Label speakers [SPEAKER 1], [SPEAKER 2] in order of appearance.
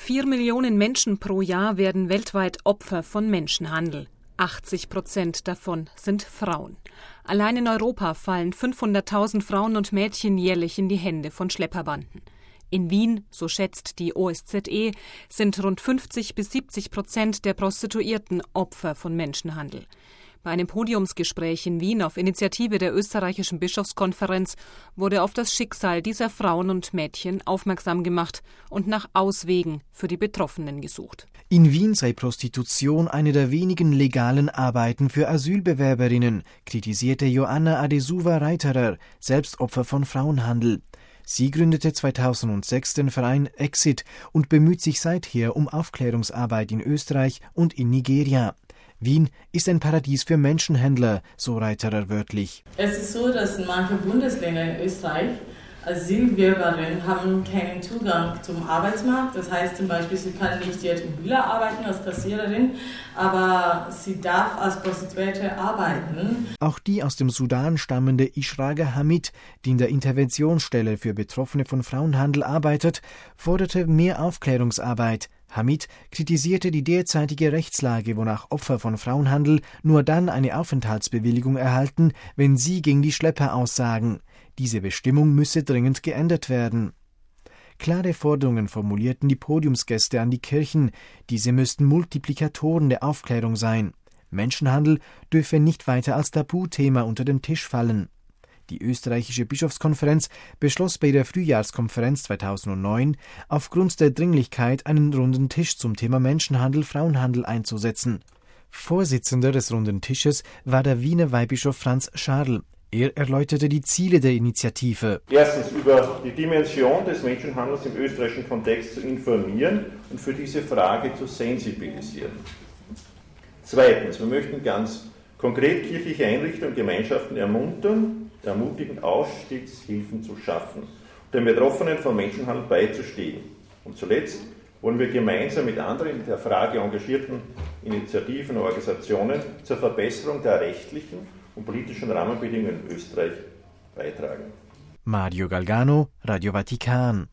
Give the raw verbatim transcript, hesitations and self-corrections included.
[SPEAKER 1] Vier Millionen Menschen pro Jahr werden weltweit Opfer von Menschenhandel. achtzig Prozent davon sind Frauen. Allein in Europa fallen fünfhunderttausend Frauen und Mädchen jährlich in die Hände von Schlepperbanden. In Wien, so schätzt die O S Z E, sind rund fünfzig bis siebzig Prozent der Prostituierten Opfer von Menschenhandel. Bei einem Podiumsgespräch in Wien auf Initiative der österreichischen Bischofskonferenz wurde auf das Schicksal dieser Frauen und Mädchen aufmerksam gemacht und nach Auswegen für die Betroffenen gesucht.
[SPEAKER 2] In Wien sei Prostitution eine der wenigen legalen Arbeiten für Asylbewerberinnen, kritisierte Joanna Adesuwa-Reiterer, selbst Opfer von Frauenhandel. Sie gründete zweitausendsechs den Verein Exit und bemüht sich seither um Aufklärungsarbeit in Österreich und in Nigeria. Wien ist ein Paradies für Menschenhändler, so Reiterer wörtlich.
[SPEAKER 3] Es ist so, dass in manchen Bundesländern in Österreich Asylbewerberinnen haben keinen Zugang zum Arbeitsmarkt. Das heißt zum Beispiel, sie kann nicht jetzt in Bühler arbeiten als Kassiererin, aber sie darf als Prostituierte arbeiten.
[SPEAKER 2] Auch die aus dem Sudan stammende Ishraga Hamid, die in der Interventionsstelle für Betroffene von Frauenhandel arbeitet, forderte mehr Aufklärungsarbeit. Hamid kritisierte die derzeitige Rechtslage, wonach Opfer von Frauenhandel nur dann eine Aufenthaltsbewilligung erhalten, wenn sie gegen die Schlepper aussagen. Diese Bestimmung müsse dringend geändert werden. Klare Forderungen formulierten die Podiumsgäste an die Kirchen. Diese müssten Multiplikatoren der Aufklärung sein. Menschenhandel dürfe nicht weiter als Tabuthema unter den Tisch fallen. Die österreichische Bischofskonferenz beschloss bei der Frühjahrskonferenz zweitausendneun, aufgrund der Dringlichkeit einen runden Tisch zum Thema Menschenhandel, Frauenhandel einzusetzen. Vorsitzender des runden Tisches war der Wiener Weihbischof Franz Scharl. Er erläuterte die Ziele der Initiative.
[SPEAKER 4] Erstens über die Dimension des Menschenhandels im österreichischen Kontext zu informieren und für diese Frage zu sensibilisieren. Zweitens, wir möchten ganz konkret kirchliche Einrichtungen und Gemeinschaften ermuntern, ermutigen, Ausstiegshilfen zu schaffen und den Betroffenen von Menschenhandel beizustehen. Und zuletzt wollen wir gemeinsam mit anderen in der Frage engagierten Initiativen und Organisationen zur Verbesserung der rechtlichen und politischen Rahmenbedingungen in Österreich beitragen.
[SPEAKER 2] Mario Galgano, Radio Vatikan.